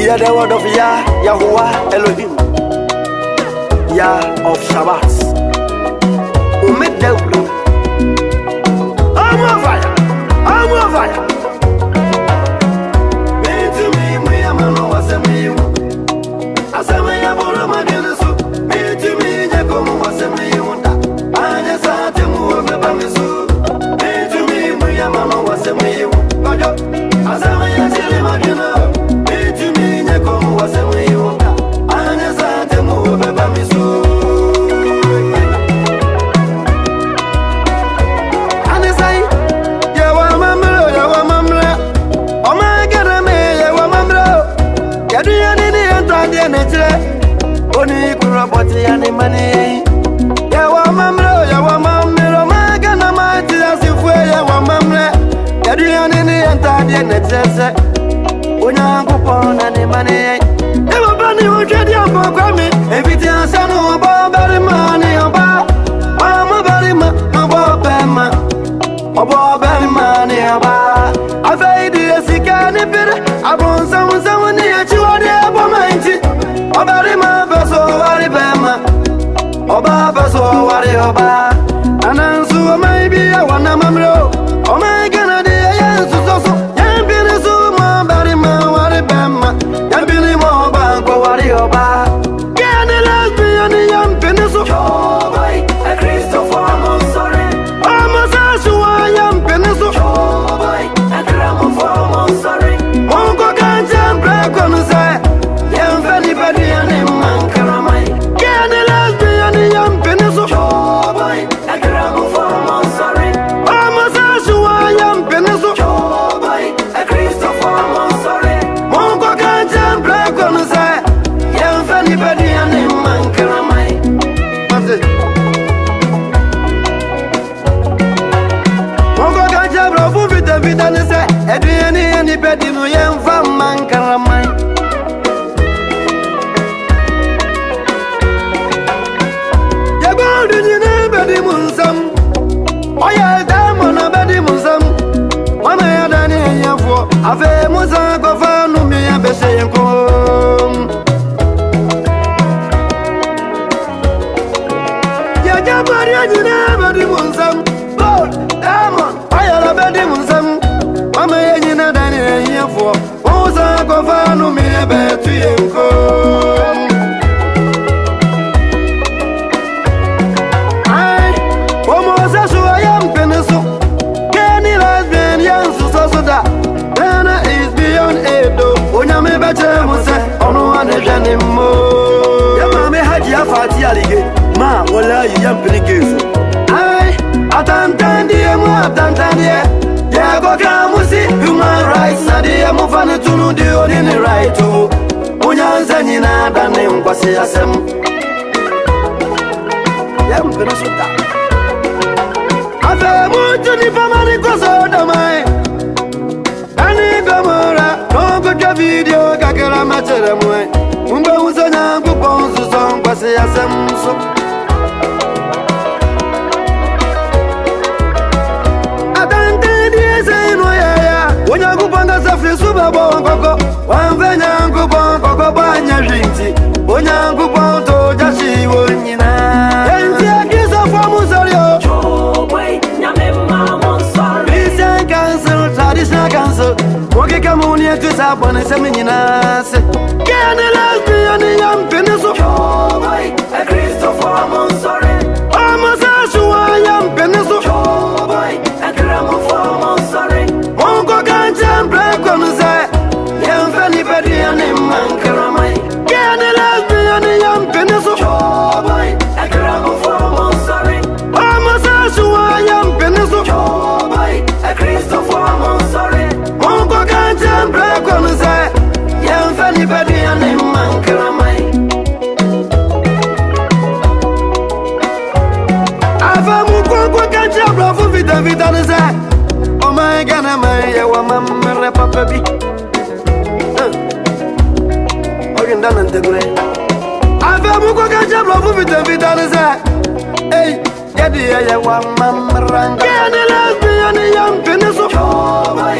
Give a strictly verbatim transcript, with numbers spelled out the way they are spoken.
Hear the word of Yah, Yahuwah Elohim, Yah of Shabbat. Umid Deubra. I'm on fire. I'm on fire. Me to me, me, I'm on what's a me. I say, me, I'm on my business. Me to me, you come what's a me. I just had to move a bamboo. Me to me, me, I'm on what's a me. I say, me, I'm still in my dinner. Was a way you want, and as I tell you, Baba, me so. And I say, you are mamma, you are mamma. Oh my God, I may, you are mamma. You do any and try the nature. Only could report any money. You are mamma, you are mamma. Oh my God, I might just if we are mamma. You do any and try the nature. Una kupona ni mane ewa bani ujedi ambo kwami everything asanu oba bari mani oba mama bari ma oba bema oba bari mani oba afeidi esikani pere abon samu samu ni achiwa ni abo mainti obari ma beso wari bema oba beso wari oba anansu maybe wana mamro o my god de yensu so so yambire so Oba, can you last me on the young pencil? Oh, boy, a Christopher, I'm sorry. I'm a Sasua, young pencil. Oh, boy, a gramophone, I'm sorry. Uncle can't jump back on the side. Young Fanny Betty and him, man, Caramai. Can you last me on the young pencil? Oh, boy, a gramophone, I'm sorry. I'm a Sasua, young pencil. Oh, boy, a Christopher, I'm sorry. Uncle can't jump back on the side. Anybody and him man Caramai. What's it? Mongo Ganja Bravo with the Vidane say, Adriani anybody no young from man Caramai. Yabout in anybody Munsam. Oh, yeah, diamond a body Munsam. One I had an area for a famous uncle for no me a Beshayan. You never do some gold, diamond, fire, baby, some. I'm a young and here for Osa Govano, me a bed to you. I almost as I am pencil. Can you last been young so that? Then is beyond able. When I'm a better, was on one anymore. Your mamma had your fatty alligator. Ma, wala yam pinigeso. Ai, atantandi emu atantandi. Ya go kamusi human rights na die mu fane tunu di oni ni right o. Onyanza nyina da ne nkwase asem. Yam piniso da. Afa mu tuni famani koso da mai. Ani gomora, no go video kakela machere mu. Mumbe uzanya kuponzu so nkwase asem so. Suba Bongo, one Venyango Bongo, Banya Rinti, Bonyango Bonto, Jashi, Wunina, and the kiss of Musario. Oh, wait, Yamma, sorry. Listen, cancel, traditional council, Woki Camunia to Sabon and Semininas. Can you last me on the young pencil? Oh, wait, a Christopher, I'm sorry. I'm a Sashua, young pencil. Oh, wait, a gramophone, I'm sorry. Mongo can't jump back on the side. Young Fanny Betty and him man Caramai. Can you last me on the young pencil? Oh, boy, a gramophone, I'm sorry. I'm a Sashua, young pencil. Oh, boy, a Christopher, I'm sorry. Mongo can't jump back on the side. Young Fanny Betty and him man Caramai. Ava Muko can't jump off of it, David on the side. Oh my God, I'm a mamma, Papa B. Oh, done and the great. I've a Muko Ganja Bravo with the Vidaliza. Hey, Yadi, I want Mamma Ranga. Can you last me on the young pencil?